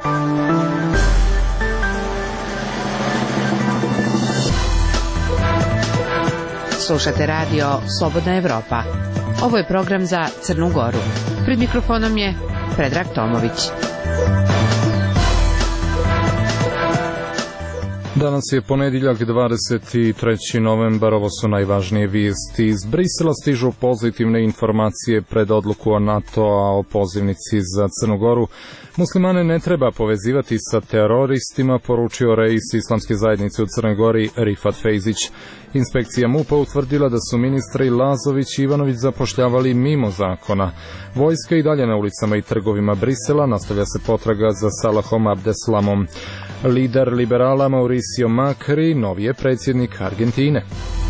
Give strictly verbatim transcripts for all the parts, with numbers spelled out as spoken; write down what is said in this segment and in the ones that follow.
Slušate radio Slobodna Evropa. Ovo je program za Crnu Goru. Pred mikrofonom je Predrag Tomović. Danas je ponedjeljak, dvadeset treći novembar, ovo su najvažnije vijesti. Iz Brisela stižu pozitivne informacije pred odluku o NATO-a o pozivnici za Crnu Goru. Muslimane ne treba povezivati sa teroristima, poručio reis Islamske zajednice u Crnoj Gori Rifat Fejzić. Inspekcija MUP-a utvrdila da su ministri Lazović i Ivanović zapošljavali mimo zakona. Vojska i dalje na ulicama i trgovima Brisela, nastavlja se potraga za Salahom Abdeslamom. Lider liberala Mauricio Macri, novi je predsjednik Argentine.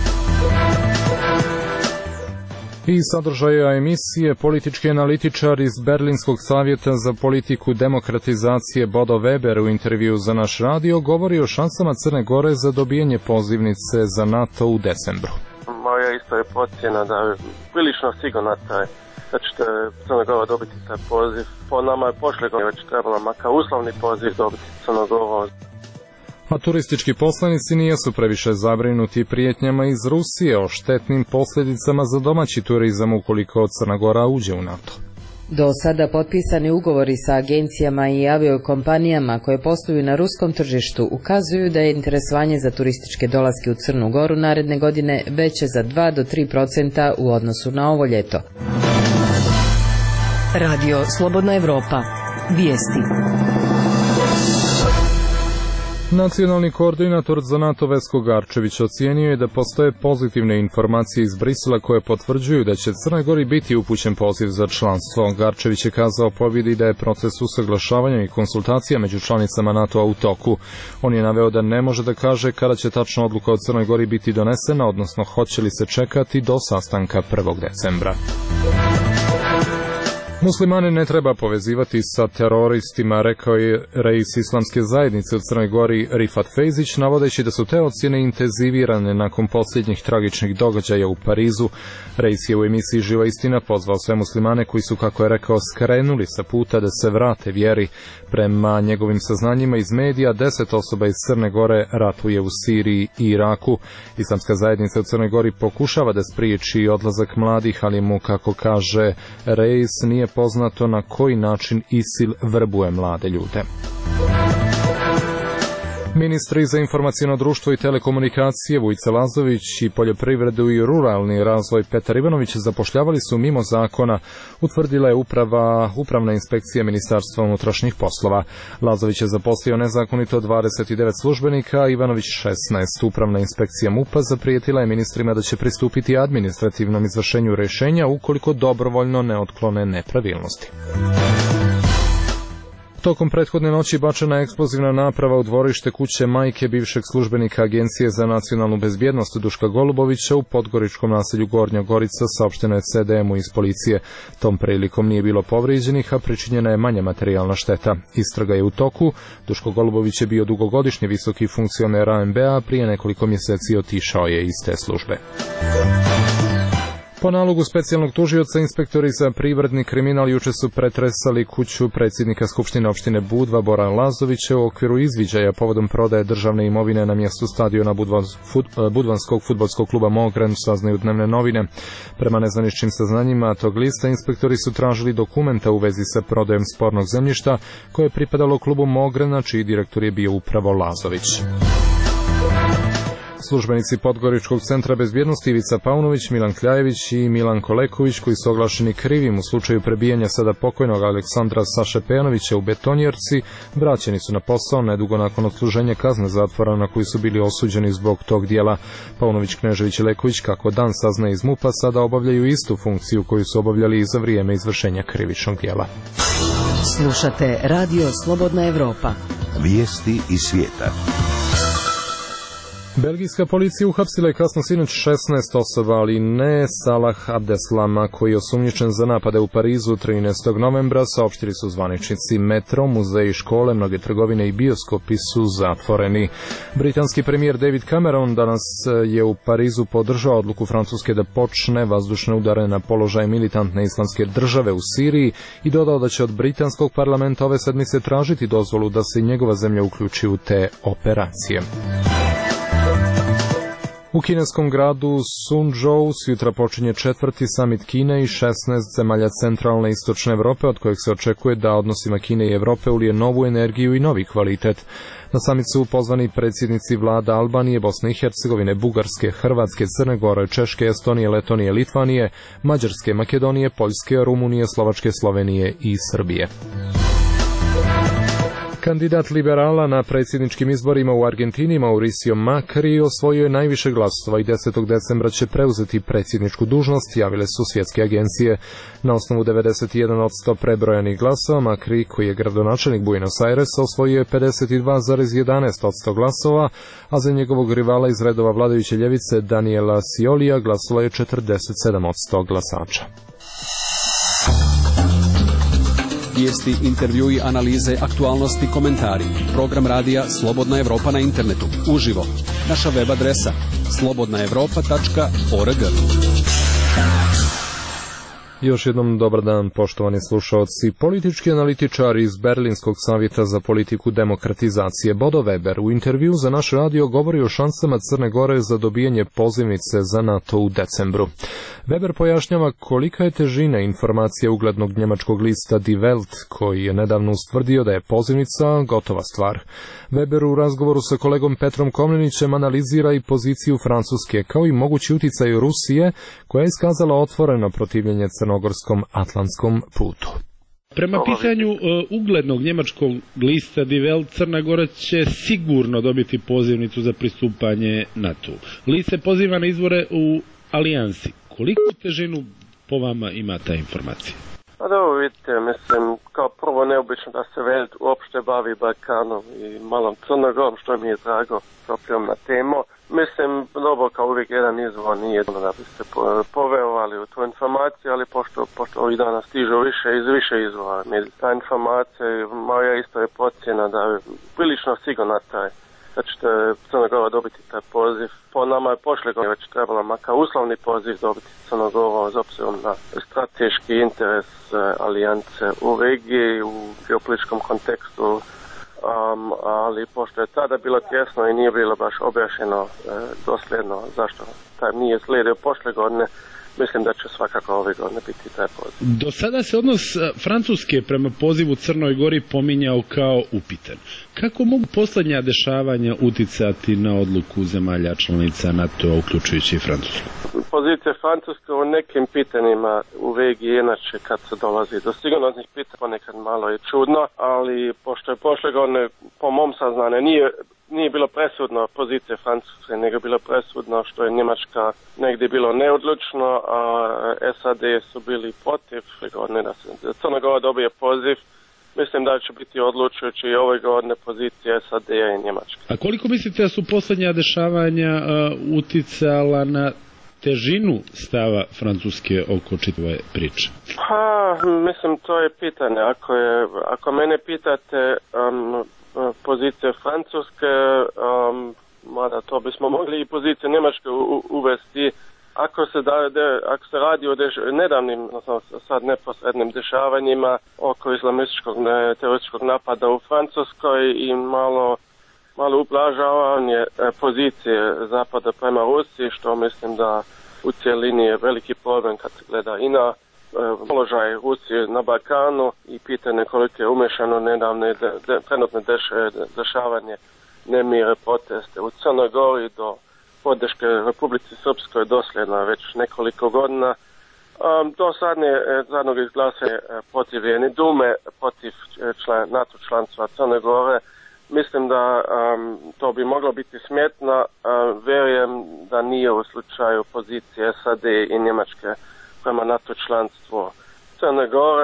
I sadržaja emisije, politički analitičar iz Berlinskog savjeta za politiku demokratizacije Bodo Weber u intervju za naš radio govori o šansama Crne Gore za dobijanje pozivnice za NATO u decembru. Moja isto je procjena da je prilično sigurno taj da će Crna Gora dobiti taj poziv. Po nama je pošle godine već trebalo makar uslovni poziv dobiti Crna Gora. A turistički poslanici nijesu previše zabrinuti prijetnjama iz Rusije o štetnim posljedicama za domaći turizam ukoliko Crna Gora uđe u NATO. Do sada potpisani ugovori sa agencijama i aviokompanijama koje posluju na ruskom tržištu ukazuju da je interesovanje za turističke dolaske u Crnu Goru naredne godine veće za dva do tri procenta u odnosu na ovo ljeto. Radio Slobodna Evropa. Vijesti. Nacionalni koordinator za NATO Vesko Garčević ocijenio je da postoje pozitivne informacije iz Brisela koje potvrđuju da će Crnoj Gori biti upućen poziv za članstvo. Garčević je kazao pobjedi da je proces usaglašavanja i konsultacija među članicama NATO-a u toku. On je naveo da ne može da kaže kada će tačno odluka o Crnoj Gori biti donesena, odnosno hoće li se čekati do sastanka prvog decembra. Muslimane ne treba povezivati sa teroristima, rekao je reis Islamske zajednice u Crnoj Gori Rifat Fejzić, navodeći da su te ocjene intenzivirane nakon posljednjih tragičnih događaja u Parizu. Reis je u emisiji Živa istina pozvao sve muslimane koji su, kako je rekao, skrenuli sa puta da se vrate vjeri. Prema njegovim saznanjima iz medija, deset osoba iz Crne Gore ratuje u Siriji i Iraku. Islamska zajednica u Crnoj Gori pokušava da spriječi odlazak mladih, ali mu, kako kaže reis, nije poznato na koji način ISIL vrbuje mlade ljude. Ministri za informaciono društvo i telekomunikacije Vujica Lazović i poljoprivredu i ruralni razvoj Petar Ivanović zapošljavali su mimo zakona, utvrdila je uprava, upravna inspekcija Ministarstva unutrašnjih poslova. Lazović je zaposlio nezakonito dvadeset devet službenika, a Ivanović šesnaest. Upravna inspekcija MUP-a zaprijetila je ministrima da će pristupiti administrativnom izvršenju rješenja ukoliko dobrovoljno ne otklone nepravilnosti. Tokom prethodne noći bačena je eksplozivna naprava u dvorište kuće majke bivšeg službenika Agencije za nacionalnu bezbjednost Duška Golubovića u podgoričkom naselju Gornja Gorica, saopšteno je C D M-u iz policije. Tom prilikom nije bilo povrijeđenih, a pričinjena je manja materijalna šteta. Istraga je u toku. Duško Golubović je bio dugogodišnji visoki funkcioner A M B-a, prije nekoliko mjeseci otišao je iz te službe. Po nalogu specijalnog tužioca, inspektori za privredni kriminal juče su pretresali kuću predsjednika Skupštine opštine Budva Bora Lazovića u okviru izviđaja povodom prodaje državne imovine na mjestu stadiona Budvanskog fudbalskog kluba Mogren, saznaju dnevne novine. Prema nezvaničnim saznanjima tog lista, inspektori su tražili dokumenta u vezi sa prodajom spornog zemljišta koje je pripadalo klubu Mogrena, čiji direktor je bio upravo Lazović. Službenici Podgoričkog centra bezbjednosti Ivica Paunović, Milan Kljajević i Milan Koleković, koji su oglašeni krivim u slučaju prebijanja sada pokojnog Aleksandra Saše Pejanovića u Betonjerci, vraćeni su na posao nedugo nakon odsluženja kazne zatvora na koji su bili osuđeni zbog tog dijela. Paunović, Knežević i Leković, kako dan sazna iz MUP-a, sada obavljaju istu funkciju koju su obavljali i za vrijeme izvršenja krivičnog dijela. Slušate Radio Slobodna Evropa. Vijesti iz svijeta. Belgijska policija uhapsila je kasno sinoć šesnaest osoba, ali ne Salah Abdeslama, koji je osumnjičen za napade u Parizu trinaestog novembra, saopštili su zvaničnici. Metro, muzeji, škole, mnoge trgovine i bioskopi su zatvoreni. Britanski premijer David Cameron danas je u Parizu podržao odluku Francuske da počne vazdušne udare na položaj militantne islamske države u Siriji i dodao da će od britanskog parlamenta ove sedmice tražiti dozvolu da se njegova zemlja uključi u te operacije. U kineskom gradu Suzhou sutra počinje četvrti samit Kine i šesnaest zemalja centralne i istočne Evrope, od kojeg se očekuje da odnosima Kine i Evrope ulije novu energiju i novi kvalitet. Na samit su pozvani predsjednici vlada Albanije, Bosne i Hercegovine, Bugarske, Hrvatske, Crne Gore, Češke, Estonije, Letonije, Litvanije, Mađarske, Makedonije, Poljske, Rumunije, Slovačke, Slovenije i Srbije. Kandidat liberala na predsjedničkim izborima u Argentini, Mauricio Macri, osvojio je najviše glasova i desetog decembra će preuzeti predsjedničku dužnost, javile su svjetske agencije. Na osnovu devedeset jedan posto prebrojanih glasova, Macri, koji je gradonačelnik Buenos Airesa, osvojio je pedeset dva zarez jedanaest posto glasova, a za njegovog rivala iz redova vladajuće ljevice Daniela Sciolija glasalo je četrdeset sedam posto glasača. Vijesti, intervjui, analize, aktualnosti, komentari. Program radija Slobodna Evropa na internetu. Uživo. Naša web adresa slobodna evropa tačka org. Još jednom dobar dan, poštovani slušaoci. Politički analitičar iz Berlinskog savjeta za politiku demokratizacije Bodo Weber u intervju za naš radio govori o šansama Crne Gore za dobijanje pozivnice za NATO u decembru. Weber pojašnjava kolika je težina informacije uglednog njemačkog lista Die Welt, koji je nedavno ustvrdio da je pozivnica gotova stvar. Weber u razgovoru sa kolegom Petrom Komnenićem analizira i poziciju Francuske, kao i mogući uticaj Rusije, koja je iskazala otvoreno protivljenje crnogorskom atlantskom putu. Prema pitanju uh, uglednog njemačkog lista Die Welt, Crna Gora će sigurno dobiti pozivnicu za pristupanje NATO. List se poziva na izvore u alijansi. Koliko težinu po vama ima ta informacija? Pa dobro, vidite, mislim, kao prvo neobično da se Welt uopšte bavi Balkanom i malom Crnogorom, što mi je drago, proprijom na temu. Mislim, dobro, kao uvijek jedan izvor nije da biste poverovali u tu informaciju, ali pošto, pošto ovih dana stižu više iz više izvora. Ta informacija, moja isto je procjena da je prilično sigurna taj da ćete Crna Gora dobiti taj poziv. Po nama je prošle godine već trebala makar uslovni poziv dobiti Crna Gora s obzirom na strateški interes uh, alijance u regiji, u geopolitičkom kontekstu, um, ali pošto je tada bilo tjesno i nije bilo baš objašnjeno uh, dosljedno zašto taj nije slijedio prošle godine, mislim da će svakako ove godine biti taj poziv. Do sada se odnos Francuske prema pozivu Crnoj Gori pominjao kao upitan. Kako mogu posljednja dešavanja uticati na odluku zemalja članica NATO-a, uključujući i Francusku? Pozicija Francuske u nekim pitanjima u regiji, inače kad se dolazi do sigurnosnih pitanja, ponekad malo je čudno, ali pošto je prošle godine, po mom saznanju, nije nije bilo presudno pozicije Francuske, nego je bilo presudno što je Njemačka negdje bilo neodlučno, a S A D su bili protiv godine da se Crna Gora dobije poziv. Mislim da će biti odlučujući i ove godine pozicije S A D-a i Njemačke. A koliko mislite da su posljednja dešavanja uh, uticala na težinu stava Francuske oko čitave priče? Pa, mislim, to je pitanje. Ako, je, ako mene pitate, um, pozicije Francuske, um, mada to bismo mogli i pozicije Njemačke u, uvesti, ako se, da, de, ako se radi o deš, nedavnim, odnosno sad neposrednim dešavanjima oko islamističkog ne, terorističkog napada u Francuskoj i malo, malo ublažavanje pozicije Zapada prema Rusiji, što mislim da u cijelini je veliki problem kad se gleda i na položaj Rusije na Balkanu i pitanje koliko je umešano nedavne de, de, trenutne deš, dešavanje nemire, proteste u Crnoj Gori do podrške Republici Srpskoj dosljedno već nekoliko godina. Um, do sadnje, zadnog izglase protiv Vijene Dume, protiv član, NATO članstva Crne Gore. Mislim da um, to bi moglo biti smjetno. Uh, vjerujem da nije u slučaju pozicije S A D i Njemačke prema NATO članstvu Crne Gore.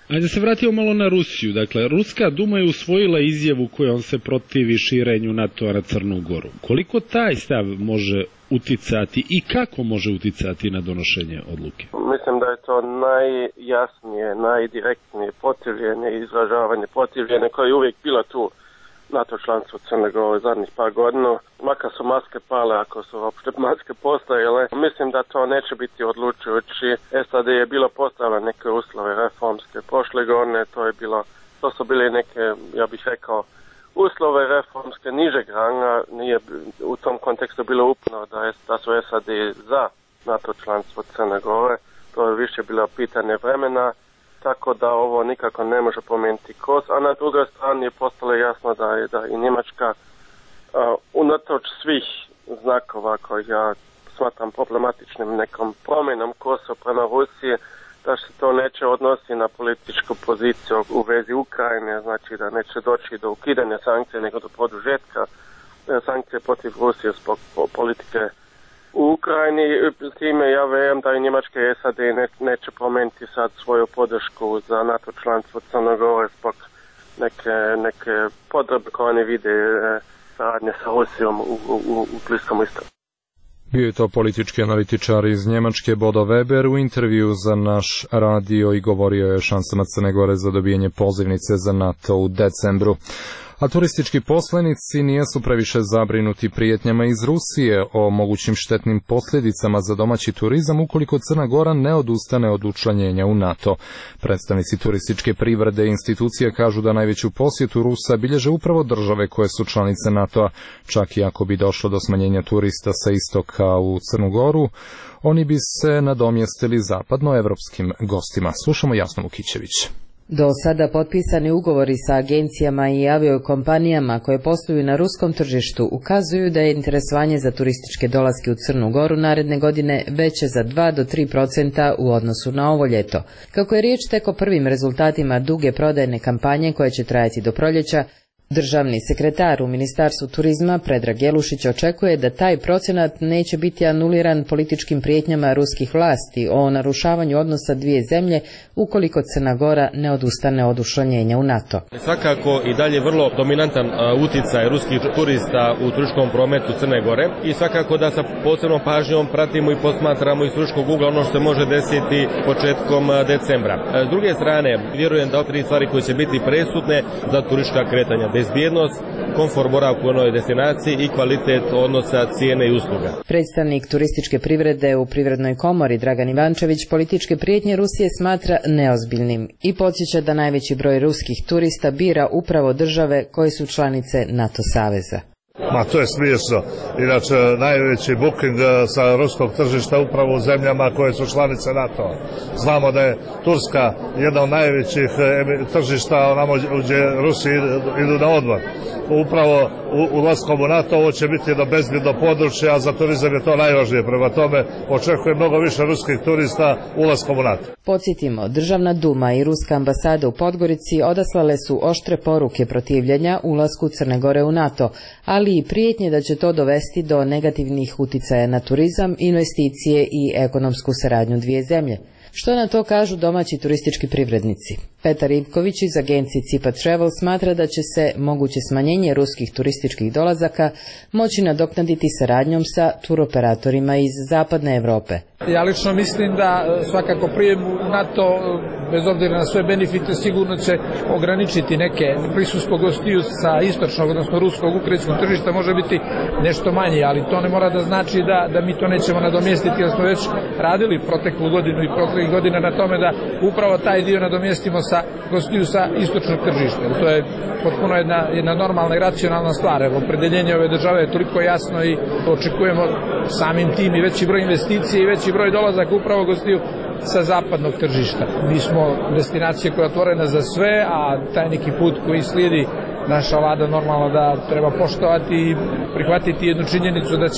Ajde se vratimo malo na Rusiju. Dakle, Ruska Duma je usvojila izjavu kojom se protivi širenju NATO-a na Crnu Goru. Koliko taj stav može uticati i kako može uticati na donošenje odluke? Mislim da je to najjasnije, najdirektnije protivljenje i izražavanje protivljenja koje je uvijek bilo tu NATO članstvo Crne Gore zadnjih par godina. Makar su maske pale, ako su uopšte maske postojale, mislim da to neće biti odlučujući. S A D je bilo postavljeno neke uslove reformske prošle godine, to je bilo, to su bili neke, ja bih rekao, uslove reformske nižeg ranga. Nije u tom kontekstu bilo upno da, je, da su S A D za NATO članstvo Crne Gore. To je više bilo pitanje vremena. Tako da ovo nikako ne može promijeniti kurs, a na drugoj strani je postalo jasno da je da i Njemačka uh, unatoč svih znakova koje ja smatram problematičnim nekom promjenom kursa prema Rusiji, da se to neće odnosi na političku poziciju u vezi Ukrajine, znači da neće doći do ukidanja sankcija nego do produžetka sankcije protiv Rusije zbog politike u Ukrajini. Time ja vjerujem da i Njemačka i S A D ne, neće promijeniti sad svoju podršku za NATO članstvo Crne Gore zbog neke, neke potrebe koje oni vide e, saradnje sa Rusijom u, u, u Bliskom istoku. Bio je to politički analitičar iz Njemačke Bodo Weber u intervju za naš radio i govorio je o šansama Crne Gore za dobijanje pozivnice za NATO u decembru. A turistički poslanici nijesu previše zabrinuti prijetnjama iz Rusije o mogućim štetnim posljedicama za domaći turizam ukoliko Crna Gora ne odustane od učlanjenja u NATO. Predstavnici turističke privrede i institucije kažu da najveću posjetu Rusa bilježe upravo države koje su članice NATO-a. Čak i ako bi došlo do smanjenja turista sa istoka u Crnu Goru, oni bi se nadomjestili zapadnoevropskim gostima. Slušamo Jasnu Vukićević. Do sada potpisani ugovori sa agencijama i aviokompanijama koje posluju na ruskom tržištu ukazuju da je interesovanje za turističke dolaske u Crnu Goru naredne godine veće za dva do tri procenta u odnosu na ovo ljeto. Kako je riječ tek o prvim rezultatima duge prodajne kampanje koja će trajati do proljeća, državni sekretar u Ministarstvu turizma Predrag Jelušić očekuje da taj procenat neće biti anuliran političkim prijetnjama ruskih vlasti o narušavanju odnosa dvije zemlje ukoliko Crna Gora ne odustane od učlanjenja u NATO. Svakako i dalje vrlo dominantan utjecaj ruskih turista u turističkom prometu Crne Gore i svakako da sa posebnom pažnjom pratimo i posmatramo iz turističkog ugla ono što se može desiti početkom decembra. S druge strane, vjerujem da tri stvari koje će biti presudne za turistička kretanja: bezbjednost, komfor boravka u onoj destinaciji i kvalitet odnosa cijene i usluga. Predstavnik turističke privrede u Privrednoj komori Dragan Ivančević političke prijetnje Rusije smatra neozbiljnim i podsjeća da najveći broj ruskih turista bira upravo države koje su članice NATO saveza. Ma to je smiješno. Inače, najveći booking sa ruskog tržišta upravo u zemljama koje su članice NATO. Znamo da je Turska jedna od najvećih tržišta onamo gdje Rusi idu na odmor. Upravo ulaskom u NATO ovo će biti jedno bezbjedno područje, a za turizam je to najvažnije. Prema tome očekuje mnogo više ruskih turista ulaskom u NATO. Podsjetimo, Državna Duma i Ruska ambasada u Podgorici odaslale su oštre poruke protivljenja ulasku Crne Gore u NATO, ali i prijetnje da će to dovesti do negativnih uticaja na turizam, investicije i ekonomsku saradnju dvije zemlje. Što na to kažu domaći turistički privrednici? Petar Ivković iz agencije Cipa Travel smatra da će se moguće smanjenje ruskih turističkih dolazaka moći nadoknaditi saradnjom sa turoperatorima iz zapadne Europe. Ja lično mislim da svakako prijem u NATO, bez obzira na sve benefite, sigurno će ograničiti neke prisustvo gostiju sa istočnog, odnosno ruskog, ukrajinskog tržišta može biti nešto manje, ali to ne mora da znači da, da mi to nećemo nadomjestiti, jer smo već radili proteklu godinu i proteklih godina na tome da upravo taj dio nadomjestimo sa gostiju sa istočnog tržišta. To je potpuno jedna, jedna normalna i racionalna stvar. Opredeljenje ove države je toliko jasno i očekujemo samim tim i veći broj investicije i veći broj dolazaka upravo gostiju sa zapadnog tržišta. Mi smo destinacija koja je otvorena za sve, a taj neki put koji slijedi naša vlada normalno da treba poštovati i prihvatiti jednu činjenicu da će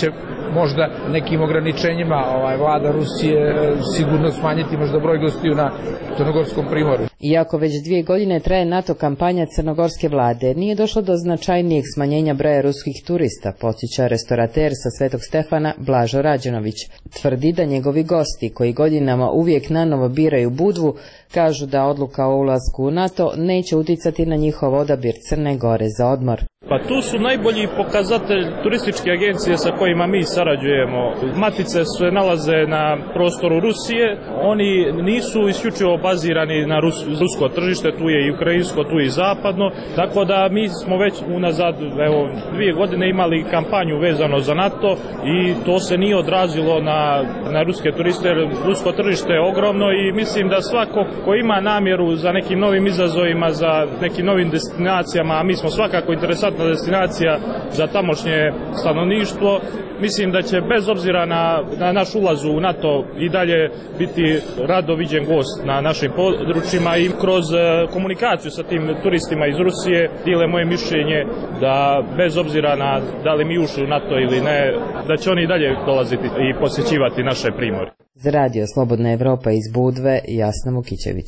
možda nekim ograničenjima ovaj, vlada Rusije sigurno smanjiti možda broj gostiju na Crnogorskom primorju. Iako već dvije godine traje NATO kampanja crnogorske vlade, nije došlo do značajnijeg smanjenja broja ruskih turista, podsjeća restorater sa Svetog Stefana Blažo Rađenović. Tvrdi da njegovi gosti, koji godinama uvijek nanovo biraju Budvu, kažu da odluka o ulasku u NATO neće uticati na njihov odabir Crne Gore za odmor. Pa tu su najbolji pokazatelj turističke agencije sa kojima mi sarađujemo. Matice se nalaze na prostoru Rusije, oni nisu isključivo bazirani na Rus, rusko tržište, tu je i ukrajinsko, tu je i zapadno, tako da mi smo već unazad evo, dvije godine imali kampanju vezano za NATO i to se nije odrazilo na, na ruske turiste, rusko tržište je ogromno i mislim da svako ko ima namjeru za nekim novim izazovima, za nekim novim destinacijama, a mi smo svakako interesantna destinacija za tamošnje stanovništvo, mislim da će bez obzira na, na naš ulaz u NATO i dalje biti rado viđen gost na našim područjima i kroz komunikaciju sa tim turistima iz Rusije dijele moje mišljenje da bez obzira na da li mi ušli u NATO ili ne, da će oni i dalje dolaziti i posjećivati naše primorje. Za radio Slobodna Evropa iz Budve, Jasna Vukićević.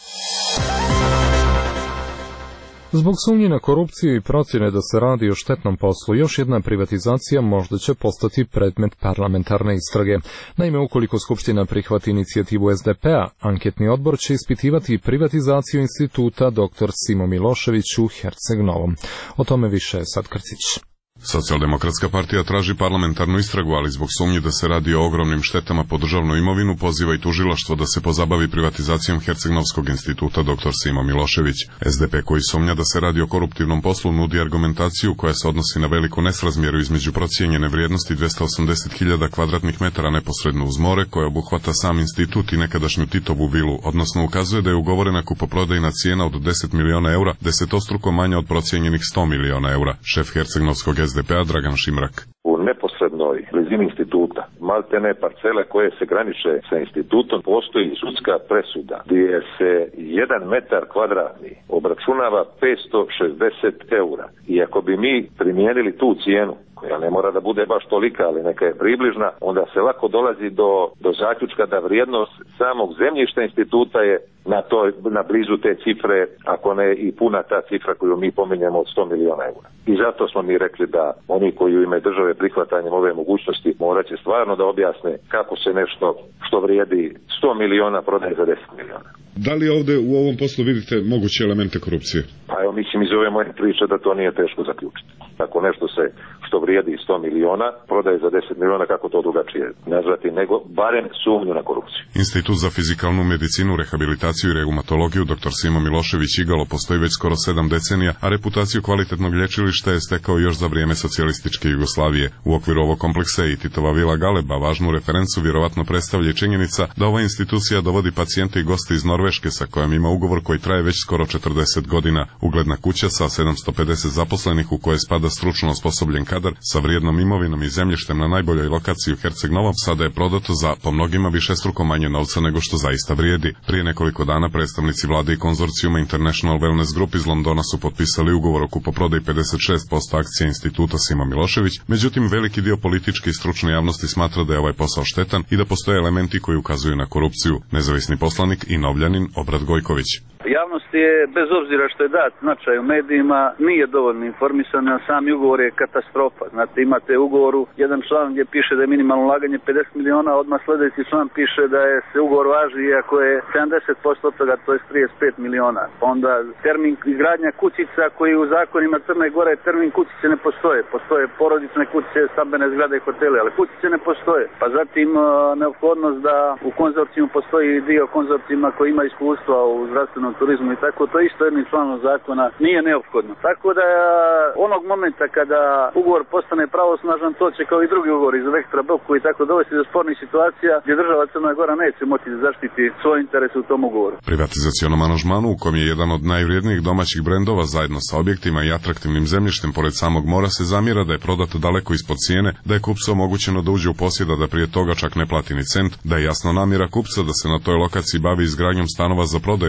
Zbog sumnji na korupciju i procjene da se radi o štetnom poslu, još jedna privatizacija možda će postati predmet parlamentarne istrage. Naime, ukoliko Skupština prihvati inicijativu S D P-a, anketni odbor će ispitivati privatizaciju instituta doktor Simo Milošević u Herceg Novom. O tome više Sad Krcić. Socijaldemokratska partija traži parlamentarnu istragu, ali zbog sumnje da se radi o ogromnim štetama po državnu imovinu, poziva i tužilaštvo da se pozabavi privatizacijom Hercegnovskog instituta doktor Simo Milošević. S D P, koji sumnja da se radi o koruptivnom poslu, nudi argumentaciju koja se odnosi na veliku nesrazmjeru između procijenjene vrijednosti dvesta osamdeset hiljada kvadratnih metara neposredno uz more, koja obuhvata sam institut i nekadašnju Titovu vilu, odnosno ukazuje da je ugovorena kupoprodajna cijena od deset miliona eura, desetostruko manja od procijenjenih sto miliona eura. Šef Hercegnovskog S D P-a Dragan Šimrak. U neposrednoj blizini instituta, maltene parcele koje se graniče sa institutom, postoji sudska presuda gdje se jedan metar kvadratni obračunava petsto šezdeset eura. I ako bi mi primijenili tu cijenu, koja ne mora da bude baš tolika, ali neka je približna, onda se lako dolazi do, do zaključka da vrijednost samog zemljišta instituta je na, toj, na blizu te cifre, ako ne i puna ta cifra koju mi pominjemo od sto miliona eura. I zato smo mi rekli da oni koji u ime države prihvatanjem ove mogućnosti morat će stvarno da objasne kako se nešto što vrijedi sto miliona prodaje za deset miliona. Da li ovdje u ovom poslu vidite moguće elemente korupcije? Pa evo, mislim iz ove moje priče da to nije teško zaključiti. Ako nešto se što vrijedi sto miliona prodaje za deset miliona, kako to drugačije nazvati, nego barem sumnju na korupciju. Institut za fizikalnu medicinu, rehabilitaciju i reumatologiju doktor Simo Milošević Igalo postoji već skoro sedam decenija, a reputaciju kvalitetnog lječilišta je stekao još za vrijeme socijalističke Jugoslavije. U okviru ovog kompleksa i Titova vila Galeba važnu referencu vjerovatno predstavlja činjenica da ova institucija dovodi pacijente i goste iz Norveške sa kojom ima ugovor koji traje već skoro četrdeset godina. Ugledna kuća sa sedamsto pedeset zaposlenih u kojoj spada stručno osposobljen kadar sa vrijednom imovinom i zemljištem na najboljoj lokaciji u Herceg Novom sada je prodato za po mnogima višestruko manje novca nego što zaista vrijedi. Prije nekoliko dana predstavnici vlade i konzorcijuma International Wellness Group iz Londona su potpisali ugovor o kupoprodaji pedeset šest posto akcija instituta Simo Milošević, međutim veliki dio političke i stručne javnosti smatra da je ovaj posao štetan i da postoje elementi koji ukazuju na korupciju. Nezavisni poslanik i Novljanin Obrad Gojković. Javnost je, bez obzira što je dat značaj u medijima, nije dovoljno informisana, sami ugovor je katastrofa. Znate, imate u ugovoru jedan član gdje piše da je minimalno ulaganje pedeset miliona, odmah sljedeći član piše da je se ugovor važi ako je sedamdeset posto od toga, to je trideset pet miliona. Onda termin izgradnja kućica koji u zakonima Crne Gore termin kućice ne postoje. Postoje porodične kućice, stambene zgrade i hoteli, ali kućice ne postoje. Pa zatim neophodnost da u konzorcijum postoji dio konzorcijima koji ima iskustva u zdravstvenom turizmu i tako, to isto jednim članom zakona nije neophodno. Tako da onog momenta kada ugovor postane pravosnažan, to će kao i drugi ugovor iz Vektra Boku i tako dovesti do spornih situacija gdje država Crna Gora neće moći zaštiti svoj interes u tom ugovoru. Privatizacionom aranžmanu u kojem je jedan od najvrijednijih domaćih brendova zajedno sa objektima i atraktivnim zemljištem pored samog mora se zamjera da je prodato daleko ispod cijene, da je kupcu omogućeno da uđe u posjed, da prije toga čak ne plati ni cent, da je jasno namjera kupca da se na toj lokaciji bavi izgradnjom stanova za prodaju, a ne turizam,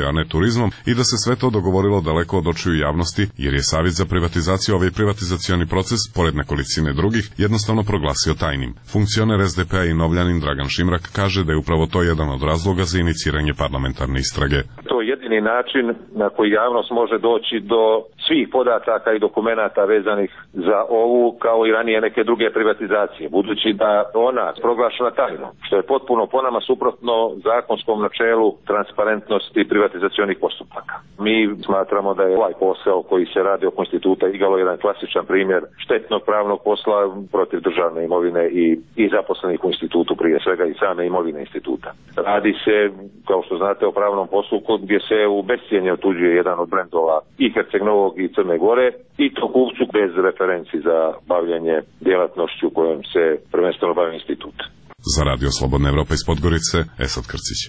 turizmom i da se sve to dogovorilo daleko od očiju javnosti, jer je Savjet za privatizaciju ovaj privatizacioni proces, pored nekolicine drugih, jednostavno proglasio tajnim. Funkcioner es de pe-a i Novljanin Dragan Šimrak kaže da je upravo to jedan od razloga za iniciranje parlamentarne istrage. To je jedini način na koji javnost može doći do svih podataka i dokumenata vezanih za ovu, kao i ranije neke druge privatizacije, budući da ona proglašena tajno, što je potpuno po nama suprotno zakonskom načelu transparentnosti privatizacionih postupaka. Mi smatramo da je ovaj posao koji se radi oko instituta Igalo jedan klasičan primjer štetnog pravnog posla protiv državne imovine i, i zaposlenih u institutu, prije svega i same imovine instituta. Radi se, kao što znate, o pravnom poslu gdje se u bescijenje otuđuje jedan od brendova i Herceg Novog i Crne Gore, i to kupcu bez referenci za bavljanje djelatnošću kojom se prvenstveno bavi institut. Za Radio Slobodna Evropa iz Podgorice, Esad Krcić.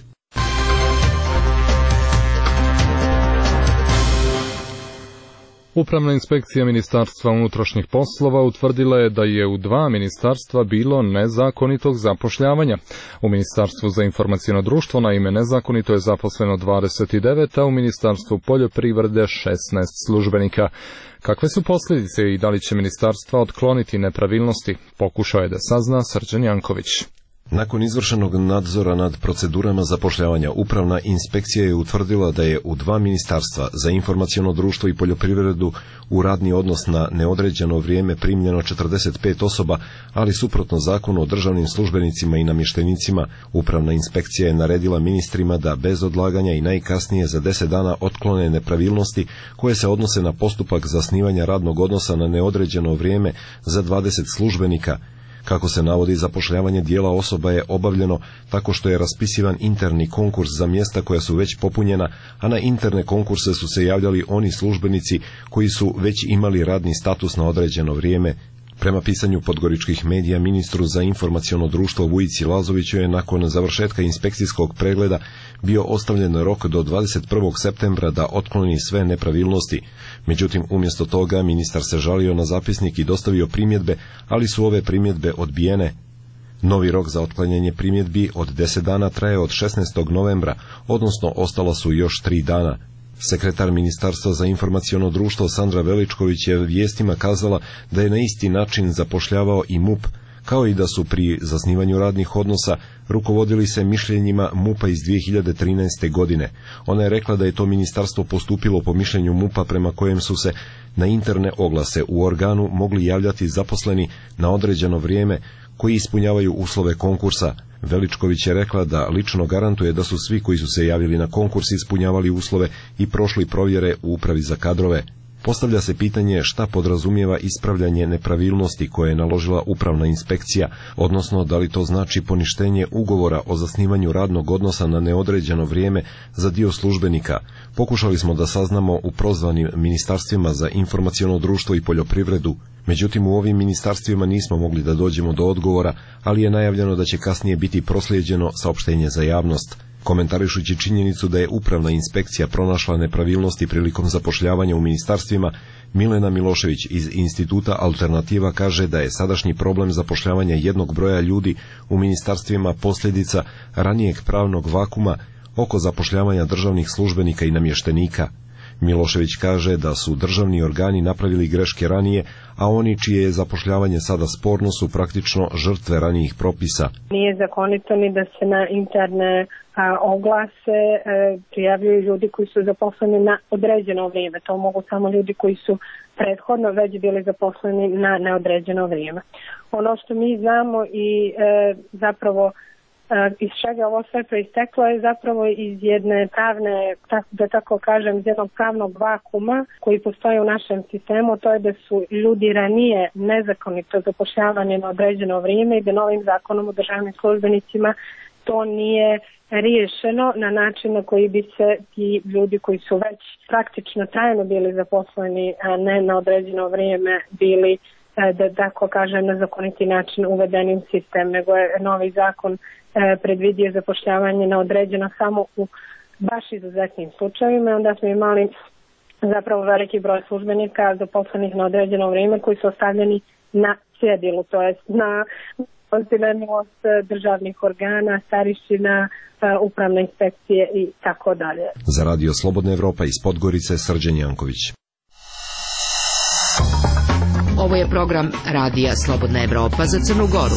Upravna inspekcija Ministarstva unutrašnjih poslova utvrdila je da je u dva ministarstva bilo nezakonitog zapošljavanja. U Ministarstvu za informaciono društvo naime nezakonito je zaposleno dvadeset devet, a u Ministarstvu poljoprivrede šesnaest službenika. Kakve su posljedice i da li će ministarstva otkloniti nepravilnosti? Pokušao je da sazna Srđan Janković. Nakon izvršenog nadzora nad procedurama zapošljavanja, upravna inspekcija je utvrdila da je u dva ministarstva za informaciono društvo i poljoprivredu u radni odnos na neodređeno vrijeme primljeno četrdeset pet osoba, ali suprotno zakonu o državnim službenicima i namještenicima. Upravna inspekcija je naredila ministrima da bez odlaganja i najkasnije za deset dana otklone nepravilnosti koje se odnose na postupak zasnivanja radnog odnosa na neodređeno vrijeme za dvadeset službenika. Kako se navodi, zapošljavanje dijela osoba je obavljeno tako što je raspisivan interni konkurs za mjesta koja su već popunjena, a na interne konkurse su se javljali oni službenici koji su već imali radni status na određeno vrijeme. Prema pisanju podgoričkih medija, ministru za informaciono društvo Vujici Lazoviću je nakon završetka inspekcijskog pregleda bio ostavljen rok do dvadeset prvog septembra da otkloni sve nepravilnosti. Međutim, umjesto toga ministar se žalio na zapisnik i dostavio primjedbe, ali su ove primjedbe odbijene. Novi rok za otklanjanje primjedbi od deset dana traje od šesnaestog novembra, odnosno ostala su još tri dana. Sekretar Ministarstva za informaciono društvo Sandra Veličković je vijestima kazala da je na isti način zapošljavao i MUP, kao i da su pri zasnivanju radnih odnosa rukovodili se mišljenjima MUP-a iz dvije hiljade trinaeste. godine. Ona je rekla da je to ministarstvo postupilo po mišljenju MUP-a prema kojem su se na interne oglase u organu mogli javljati zaposleni na određeno vrijeme koji ispunjavaju uslove konkursa. Veličković je rekla da lično garantuje da su svi koji su se javili na konkurs ispunjavali uslove i prošli provjere u upravi za kadrove. Postavlja se pitanje šta podrazumijeva ispravljanje nepravilnosti koje je naložila upravna inspekcija, odnosno da li to znači poništenje ugovora o zasnivanju radnog odnosa na neodređeno vrijeme za dio službenika. Pokušali smo da saznamo u prozvanim ministarstvima za informaciono društvo i poljoprivredu. Međutim, u ovim ministarstvima nismo mogli da dođemo do odgovora, ali je najavljeno da će kasnije biti proslijeđeno saopštenje za javnost. Komentarišući činjenicu da je upravna inspekcija pronašla nepravilnosti prilikom zapošljavanja u ministarstvima, Milena Milošević iz Instituta Alternativa kaže da je sadašnji problem zapošljavanja jednog broja ljudi u ministarstvima posljedica ranijeg pravnog vakuma oko zapošljavanja državnih službenika i namještenika. Milošević kaže da su državni organi napravili greške ranije, a oni čije je zapošljavanje sada sporno su praktično žrtve ranijih propisa. Nije zakonito ni da se na interne a, oglase e, prijavljuju ljudi koji su zaposleni na određeno vrijeme. To mogu samo ljudi koji su prethodno već bili zaposleni na neodređeno vrijeme. Ono što mi znamo i e, zapravo iz čega ovo sve proisteklo je zapravo iz jedne pravne, da tako kažem, iz jednog pravnog vakuma koji postoji u našem sistemu, to je da su ljudi ranije nezakonito zapošljavani na određeno vrijeme i da novim zakonom o državnim službenicima to nije riješeno na način na koji bi se ti ljudi koji su već praktično trajno bili zaposleni, a ne na određeno vrijeme bili, da tako kažem, na zakoniti način uvedeni u sistem, nego je novi zakon predvidio zapošljavanje na određeno samo u baš izuzetnim slučajevima. Onda smo imali zapravo veliki broj službenika zaposlenih na određeno vrijeme koji su ostavljeni na cjedilu, to jest na ozbiljnost državnih organa, starešina, upravne inspekcije i tako dalje. Za Radio Slobodna Evropa iz Podgorice, Srđan Janković. Ovo je program Radija Slobodna Evropa za Crnu Goru.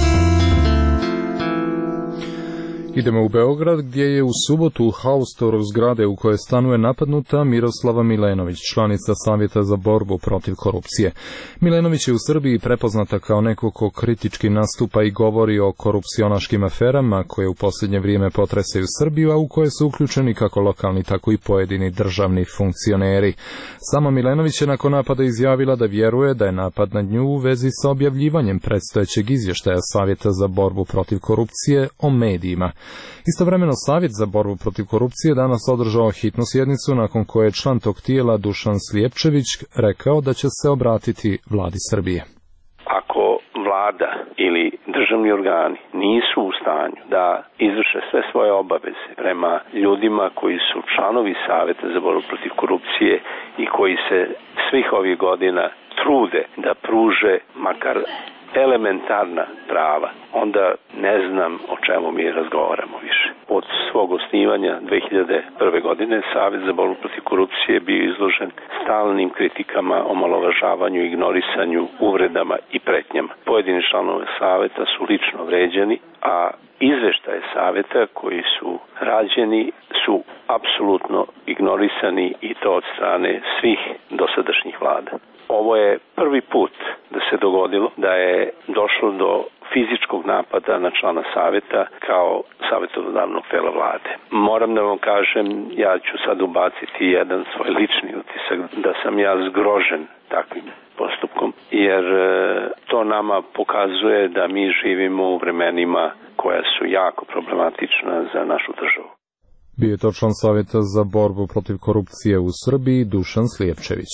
Idemo u Beograd, gdje je u subotu u haustoru zgrade u kojoj stanuje napadnuta Miroslava Milenović, članica Savjeta za borbu protiv korupcije. Milenović je u Srbiji prepoznata kao neko ko kritički nastupa i govori o korupcionaškim aferama koje u posljednje vrijeme potresaju Srbiju, a u koje su uključeni kako lokalni, tako i pojedini državni funkcioneri. Sama Milenović je nakon napada izjavila da vjeruje da je napad na nju u vezi sa objavljivanjem predstojećeg izvještaja Savjeta za borbu protiv korupcije o medijima. Istovremeno Savjet za borbu protiv korupcije danas održao hitnu sjednicu nakon koje je član tog tijela Dušan Slijepčević rekao da će se obratiti vladi Srbije. Ako vlada ili državni organi nisu u stanju da izvrše sve svoje obaveze prema ljudima koji su članovi Savjeta za borbu protiv korupcije i koji se svih ovih godina trude da pruže makar elementarna prava, onda ne znam o čemu mi razgovaramo više. Od svog osnivanja dve hiljade prve. godine Savjet za borbu protiv korupcije je bio izložen stalnim kritikama, omalovažavanju, ignorisanju, uvredama i pretnjama. Pojedini članovi Savjeta su lično vređani, a izveštaje Savjeta koji su rađeni su apsolutno ignorisani i to od strane svih dosadašnjih vlada. Ovo je prvi put da se dogodilo da je došlo do fizičkog napada na člana Savjeta kao savjetodavnog tela vlade. Moram da vam kažem, ja ću sad ubaciti jedan svoj lični utisak, da sam ja zgrožen takvim postupkom, jer to nama pokazuje da mi živimo u vremenima koja su jako problematična za našu državu. Bio je to član Savjeta za borbu protiv korupcije u Srbiji Dušan Slijepčević.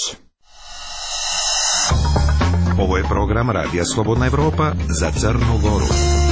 Ovo je program Radija Slobodna Evropa za Crnu Goru.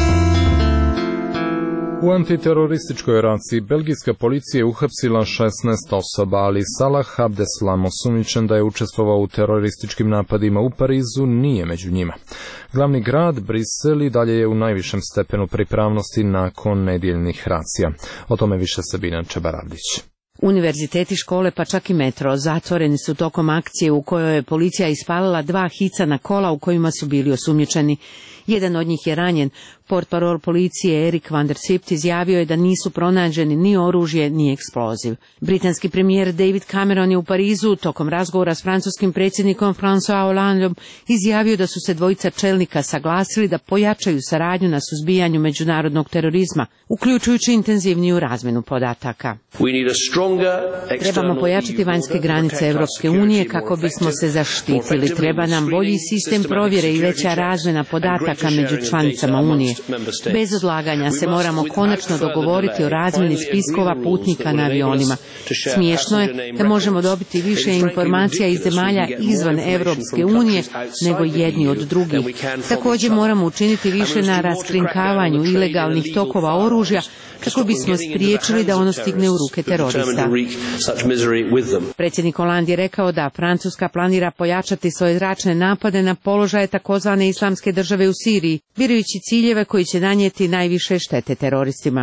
U antiterorističkoj raciji belgijska policija je uhapsila šesnaest osoba, ali Salah Abdeslam, osumnjičen da je učestvovao u terorističkim napadima u Parizu, nije među njima. Glavni grad, Brisel, i dalje je u najvišem stepenu pripravnosti nakon nedjeljnih racija. O tome više Sabina Čebaravdić. Univerziteti, škole pa čak i metro zatvoreni su tokom akcije u kojoj je policija ispalila dva hicana kola u kojima su bili osumnjičeni. Jedan od njih je ranjen. Portparol policije Erik van der Sipt izjavio je da nisu pronađeni ni oružje ni eksploziv. Britanski premijer David Cameron je u Parizu tokom razgovora s francuskim predsjednikom François Hollandom izjavio da su se dvojica čelnika saglasili da pojačaju saradnju na suzbijanju međunarodnog terorizma, uključujući intenzivniju razmjenu podataka. Trebamo pojačati vanjske granice Europske unije kako bismo se zaštitili. Treba nam bolji sistem provjere i veća razmjena podataka među članicama Unije. Bez odlaganja se moramo konačno dogovoriti o razmjeni spiskova putnika na avionima. Smiješno je da možemo dobiti više informacija iz zemalja izvan Europske unije nego jedni od drugih. Također moramo učiniti više na raskrinkavanju ilegalnih tokova oružja kako bismo spriječili da ono stigne u ruke terorista. Predsjednik Hollande je rekao da Francuska planira pojačati svoje zračne napade na položaje takozvane islamske države u Siriji, birajući ciljeve koji će nanijeti najviše štete teroristima.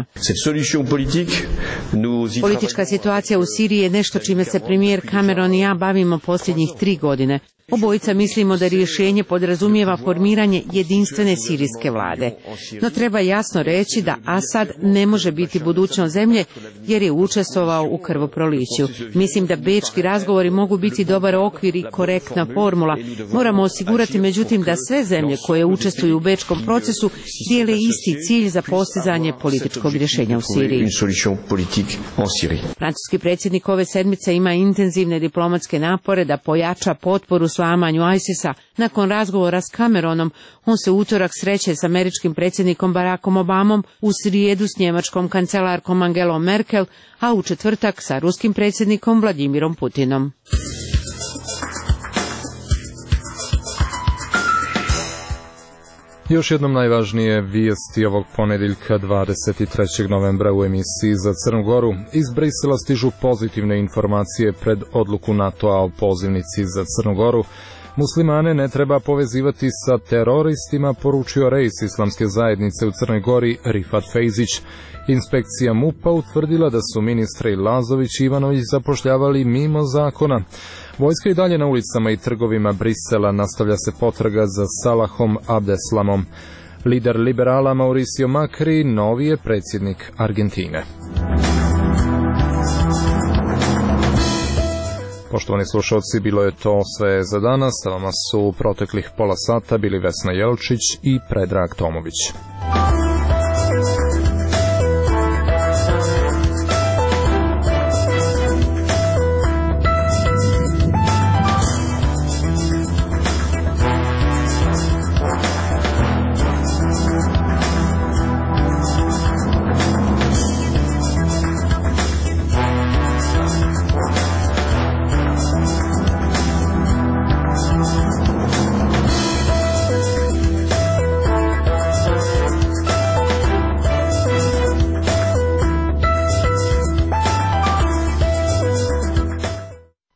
Politička situacija u Siriji je nešto čime se premijer Cameron i ja bavimo posljednjih tri godine. Obojica mislimo da rješenje podrazumijeva formiranje jedinstvene sirijske vlade. No treba jasno reći da Asad ne može biti budućnost zemlje jer je učestvovao u krvoproliću. Mislim da bečki razgovori mogu biti dobar okvir i korektna formula. Moramo osigurati međutim da sve zemlje koje učestvuju u bečkom procesu dijele isti cilj za postizanje političkog rješenja u Siriji. Francuski predsjednik ove sedmice ima intenzivne diplomatske napore da pojača potporu slamanju ISIS-a. Nakon razgovora s Cameronom, on se utorak sreće s američkim predsjednikom Barackom Obamom, u srijedu s njemačkom kancelarkom Angelom Merkel, a u četvrtak sa ruskim predsjednikom Vladimirom Putinom. Još jednom najvažnije vijesti ovog ponedjeljka dvadeset trećeg novembra u emisiji za Crnu Goru. Iz Brisela stižu pozitivne informacije pred odluku NATO-a o pozivnici za Crnu Goru. Muslimane ne treba povezivati sa teroristima, poručio reis islamske zajednice u Crnoj Gori Rifat Fejzić. Inspekcija MUP-a utvrdila da su ministri Lazović i Ivanović zapošljavali mimo zakona. Vojska i dalje na ulicama i trgovima Brisela, nastavlja se potraga za Salahom Abdeslamom. Lider liberala Mauricio Macri novi je predsjednik Argentine. Poštovani slušalci, bilo je to sve za danas. Sa vama su proteklih pola sata bili Vesna Jelčić i Predrag Tomović.